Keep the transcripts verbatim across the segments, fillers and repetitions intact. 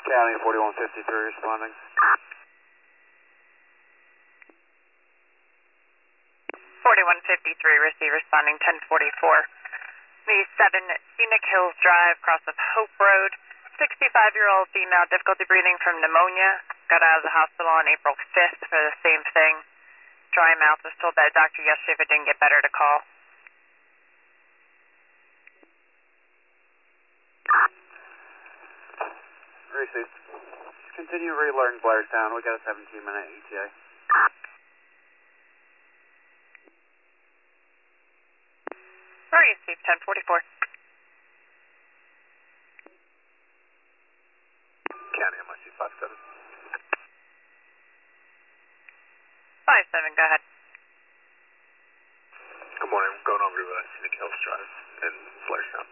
County forty-one fifty-three responding. forty-one fifty-three, receive responding ten forty-four. The seven Scenic Hills Drive, cross of Hope Road. sixty-five-year-old female, difficulty breathing from pneumonia. Got out of the hospital on April fifth for the same thing. Dry mouth, was told by a doctor yesterday if it didn't get better to call. Received. Continue relearning Blairstown. We got a seventeen minute E T A. Received, ten forty-four. County M I C five seven. five seven, go ahead. Good morning. I'm going over to uh, Scenic Hills Drive in Blairstown.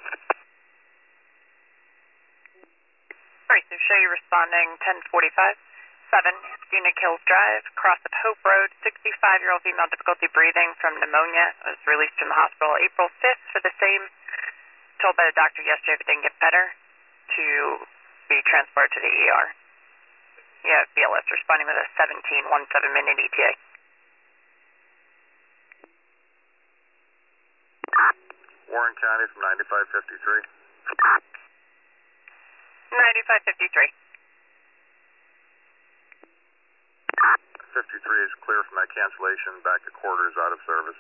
Received, show you responding ten forty-five. seven Scenic Hills Drive, cross of Hope Road. sixty-five-year-old female, difficulty breathing from pneumonia. Was released from the hospital April fifth for the same. Told by the doctor yesterday if it didn't get better to be transported to the E R. Yeah, B L S responding with a seventeen seventeen minute E T A. Warren County from ninety-five fifty-three. ninety-five fifty-three. fifty-three is clear from that cancellation. Back to quarters, out of service.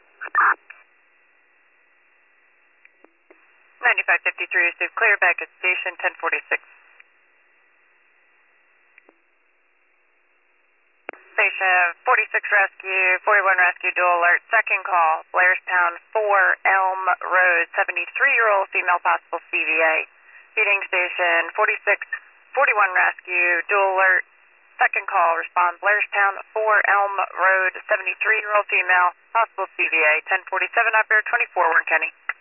ninety-five fifty-three is clear back at station ten forty-six. Station forty-six rescue, forty-one rescue, dual alert, second call, Blairstown four Elm Road, seventy-three-year-old female possible C V A. Feeding station forty-six, forty-one rescue, dual alert, second call, respond Blairstown four Elm Road, seventy-three-year-old female possible C V A, ten forty-seven, operator twenty-four, Warren County.